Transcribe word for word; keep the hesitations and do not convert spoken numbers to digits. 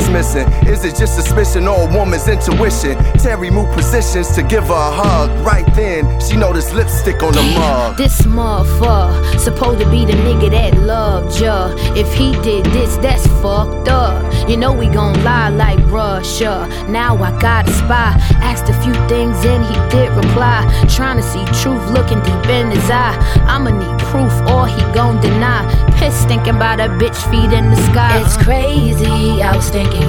what's missing? Is it just suspicion or a woman's intuition? Terry moved positions to give her a hug. Right then, she noticed lipstick on the mug. This motherfucker supposed to be the nigga that loved ya. If he did this, that's fucked up. You know we gon' lie like Russia. Now I got a spy. Asked a few things and he did reply. Trying to see truth looking deep in his eye. I'ma need proof or he gon' deny. Pissed thinking about a bitch feet in the sky. It's crazy, I was thinking